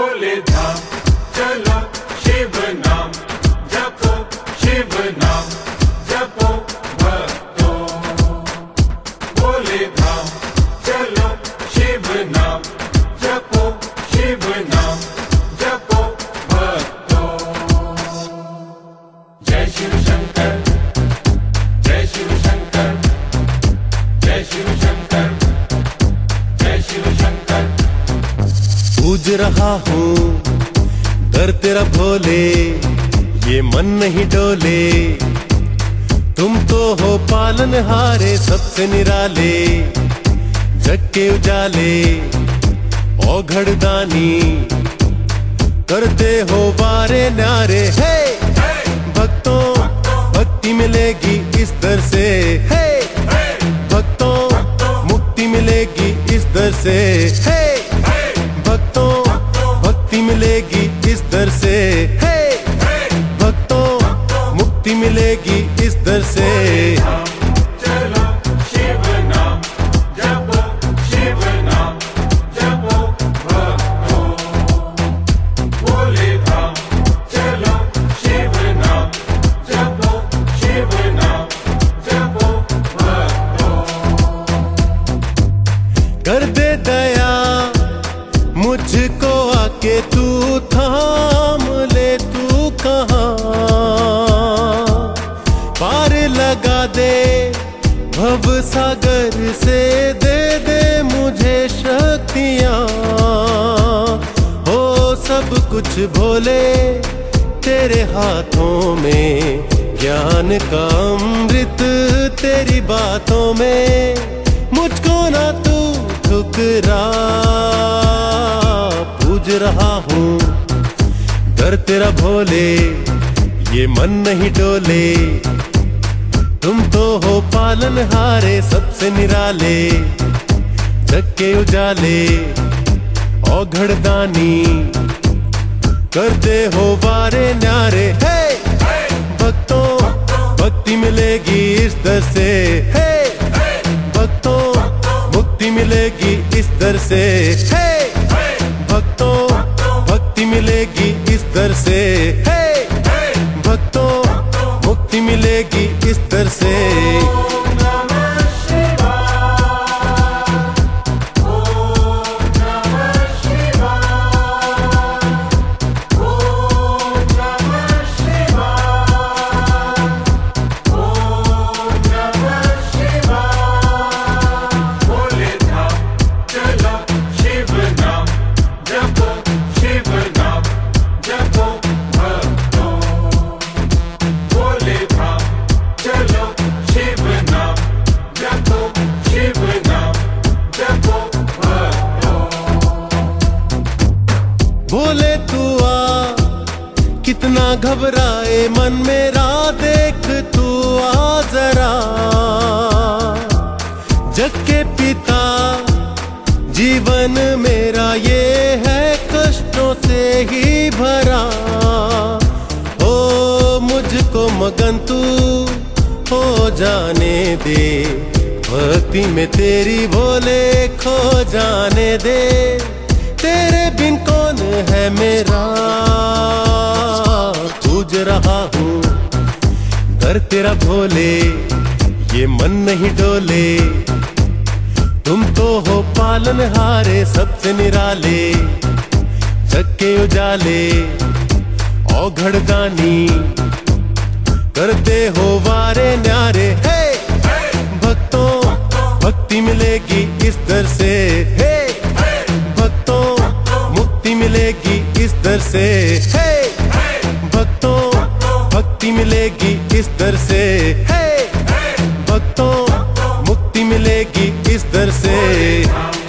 बोले धाम चलो शिव नाम जपो, शिव नाम जपो भक्तों। बोले धाम चलो शिव नाम जपो, शिव नाम जपो भक्तों। जय शिव शंकर, जय शिव शंकर, जय शिव शंकर, जय शिव शंकर। पूज रहा हूँ दर तेरा भोले, ये मन नहीं डोले। तुम तो हो पालनहारे सबसे निराले, जग के उजाले औघड़ दानी। करते हो वारे न्यारे हे भक्तों, भक्ति मिलेगी इस दर से हे भक्तों, मुक्ति मिलेगी इस दर से हे भक्तों, भक्ति मिलेगी इस दर से हे भक्तों, मुक्ति मिलेगी इस दर से। चलो शिव नाम जपो, शिव नाम जपो भक्तों। बोले धाम चलो शिव नाम जपो, शिव नाम जपो भक्तों। कर दे दया मुझको आके, तू थाम ले तू कहाँ। पार लगा दे भव सागर से, दे दे मुझे शक्तियाँ। हो सब कुछ भोले तेरे हाथों में, ज्ञान का अमृत तेरी बातों में। मुझको ना तू ठुकरा, पूज रहा हूँ दर तेरा भोले, ये मन नहीं डोले। तुम तो हो पालनहारे सबसे निराले, जग के उजाले औघड़ दानी। करते हो वारे न्यारे हे भक्तों, भक्ति मिलेगी इस दर से हे भक्तों, मुक्ति मिलेगी इस दर से हे भक्तों, भक्ति मिलेगी इस दर से हे भक्तों, मुक्ति मिलेगी इस दर से। बोले तू आ कितना घबराए मन मेरा, देख तू आ जरा। जग के पिता जीवन मेरा ये है कष्टों से ही भरा। ओ मुझको मगन तू हो जाने दे, भक्ति में तेरी भोले खो जाने दे। तेरे बिन कौन है मेरा, पूज रहा हूँ दर तेरा भोले, ये मन नहीं डोले। तुम तो हो पालनहारे सबसे निराले, जग के उजाले औघड़ दानी। करते हो वारे न्यारे हे भक्तों, भक्ति मिलेगी इस दर से हे भक्तों, मुक्ति मिलेगी इस दर से हे भक्तों, भक्ति मिलेगी इस दर से हे भक्तों, मुक्ति मिलेगी इस दर से।